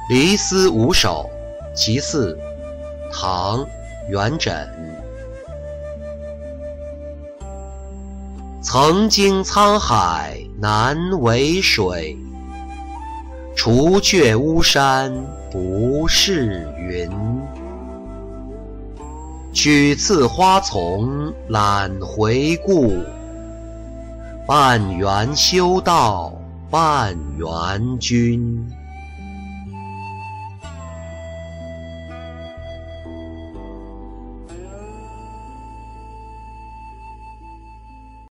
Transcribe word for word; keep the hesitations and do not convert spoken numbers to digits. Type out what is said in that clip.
离思五首其四，唐·元稹。曾经沧海难为水，除却巫山不是云。取次花丛懒回顾，半缘修道半缘君。